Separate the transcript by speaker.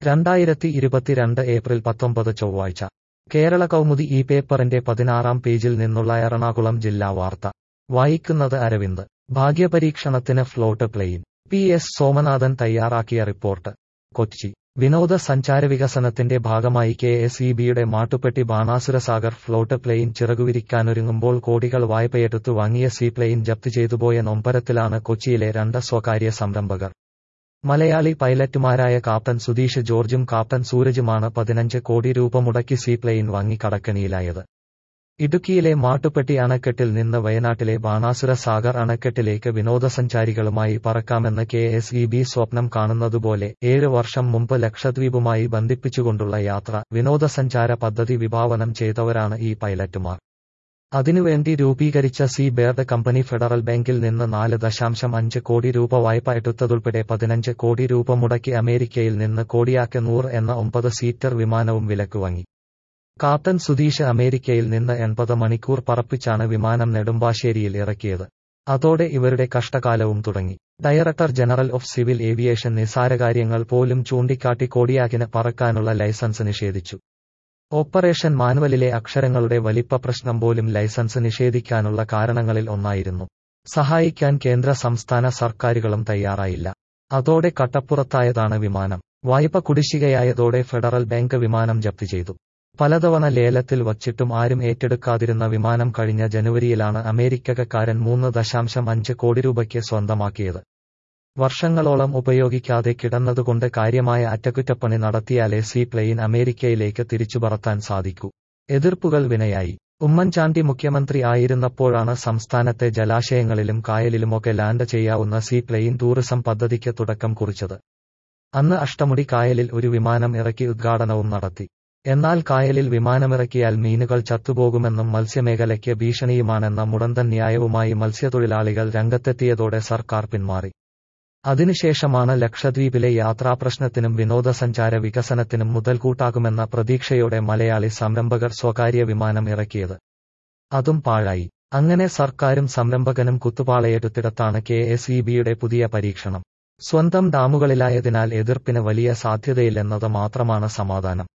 Speaker 1: 2022 April 19 ചൊവ്വാഴ്ച കേരള കൗമുദി ഈ പേപ്പറിന്റെ 16-ാം പേജിൽ നിന്നുള്ള എറണാകുളം ജില്ലാ വാർത്ത വായിക്കുന്നത് അരവിന്ദ്. ഭാഗ്യപരീക്ഷണത്തിന് ഫ്ലോട്ട് പ്ലെയിൻ. പി.എസ്. സോമനാഥൻ തയ്യാറാക്കിയ റിപ്പോർട്ട്. കൊച്ചി. വിനോദസഞ്ചാരവികസനത്തിന്റെ ഭാഗമായി കെ.എസ്.ഇ.ബിയുടെ മാട്ടുപ്പെട്ടി ബാണാസുരസാഗർ ഫ്ലോട്ട് പ്ലെയിൻ ചിറകുവിരിക്കാനൊരുങ്ങുമ്പോൾ കോടികൾ വായ്പയെടുത്തു വാങ്ങിയ സീ പ്ലെയിൻ ജപ്തി ചെയ്തുപോയ നൊമ്പരത്തിലാണ് കൊച്ചിയിലെ രണ്ട് സ്വകാര്യ സംരംഭകർ. മലയാളി പൈലറ്റുമാരായ കാപ്റ്റൻ സുധീഷ് ജോർജും കാപ്റ്റൻ സൂരജുമാണ് 15 കോടി രൂപ മുടക്കി സീ പ്ലെയിൻ വാങ്ങി കടക്കെണിയിലായത്. ഇടുക്കിയിലെ മാട്ടുപ്പെട്ടി അണക്കെട്ടിൽ നിന്ന് വയനാട്ടിലെ ബാണാസുര സാഗർ അണക്കെട്ടിലേക്ക് വിനോദസഞ്ചാരികളുമായി പറക്കാമെന്ന് കെ.എസ്.ഇ.ബി സ്വപ്നം കാണുന്നതുപോലെ 7 വർഷം മുമ്പ് ലക്ഷദ്വീപുമായി ബന്ധിപ്പിച്ചുകൊണ്ടുള്ള യാത്ര വിനോദസഞ്ചാര പദ്ധതി വിഭാവനം ചെയ്തവരാണ് ഈ പൈലറ്റുമാർ. അതിനുവേണ്ടി രൂപീകരിച്ച സീ ബേർഡ് കമ്പനി ഫെഡറൽ ബാങ്കിൽ നിന്ന് 4.5 കോടി രൂപ വായ്പ എടുത്തതുൾപ്പെടെ 15 കോടി രൂപ മുടക്കി അമേരിക്കയിൽ നിന്ന് കോഡിയാക്ക് 100 എന്ന 9 സീറ്റർ വിമാനവും വിലക്ക് വാങ്ങി. കാപ്റ്റൻ സുധീഷ് അമേരിക്കയിൽ നിന്ന് 80 മണിക്കൂർ പറപ്പിച്ചാണ് വിമാനം നെടുമ്പാശ്ശേരിയിൽ ഇറക്കിയത്. അതോടെ ഇവരുടെ കഷ്ടകാലവും തുടങ്ങി. Director general of civil aviation നിസ്സാരകാര്യങ്ങൾ പോലും ചൂണ്ടിക്കാട്ടി കോഡിയാക്കിന് പറക്കാനുള്ള ലൈസൻസ് നിഷേധിച്ചു. ഓപ്പറേഷൻ മാനുവലിലെ അക്ഷരങ്ങളുടെ വലിപ്പ പ്രശ്നം പോലും ലൈസൻസ് നിഷേധിക്കാനുള്ള കാരണങ്ങളിൽ ഒന്നായിരുന്നു. സഹായിക്കാൻ കേന്ദ്ര സംസ്ഥാന സർക്കാരുകളും തയ്യാറായില്ല. അതോടെ കട്ടപ്പുറത്തായതാണ് വിമാനം. വായ്പ കുടിശ്ശികയായതോടെ ഫെഡറൽ ബാങ്ക് വിമാനം ജപ്തി ചെയ്തു. പലതവണ ലേലത്തിൽ വച്ചിട്ടും ആരും ഏറ്റെടുക്കാതിരുന്ന വിമാനം കഴിഞ്ഞ ജനുവരിയിലാണ് അമേരിക്കക്കാരൻ 3.5 കോടി രൂപയ്ക്ക് സ്വന്തമാക്കിയത്. വർഷങ്ങളോളം ഉപയോഗിക്കാതെ കിടന്നതുകൊണ്ട് കാര്യമായ അറ്റകുറ്റപ്പണി നടത്തിയാലേ സീ പ്ലെയിൻ അമേരിക്കയിലേക്ക് തിരിച്ചുപറത്താൻ സാധിക്കൂ. എതിർപ്പുകൾ വിനയായി. ഉമ്മൻചാണ്ടി മുഖ്യമന്ത്രി ആയിരുന്നപ്പോഴാണ് സംസ്ഥാനത്തെ ജലാശയങ്ങളിലും കായലിലുമൊക്കെ ലാൻഡ് ചെയ്യാവുന്ന സീ പ്ലെയിൻ ടൂറിസം പദ്ധതിക്ക് തുടക്കം കുറിച്ചത്. അന്ന് അഷ്ടമുടി കായലിൽ ഒരു വിമാനം ഇറക്കി ഉദ്ഘാടനവും നടത്തി. എന്നാൽ കായലിൽ വിമാനമിറക്കിയാൽ മീനുകൾ ചത്തുപോകുമെന്നും മത്സ്യമേഖലയ്ക്ക് ഭീഷണിയുമാണെന്ന മുടന്തൻ ന്യായവുമായി മത്സ്യത്തൊഴിലാളികൾ രംഗത്തെത്തിയതോടെ സർക്കാർ പിന്മാറി. അതിനുശേഷമാണ് ലക്ഷദ്വീപിലെ യാത്രാപ്രശ്നത്തിനും വിനോദസഞ്ചാര വികസനത്തിനും മുതൽക്കൂട്ടാകുമെന്ന പ്രതീക്ഷയോടെ മലയാളി സംരംഭകർ സ്വകാര്യ വിമാനം ഇറക്കിയത്. അതും പാഴായി. അങ്ങനെ സർക്കാരും സംരംഭകനും കുത്തുപാളയെടുത്തിടത്താണ് കെ.എസ്.ഇ.ബിയുടെ പുതിയ പരീക്ഷണം. സ്വന്തം ഡാമുകളിലായതിനാൽ എതിർപ്പിന് വലിയ സാധ്യതയില്ലെന്നത് മാത്രമാണ് സമാധാനം.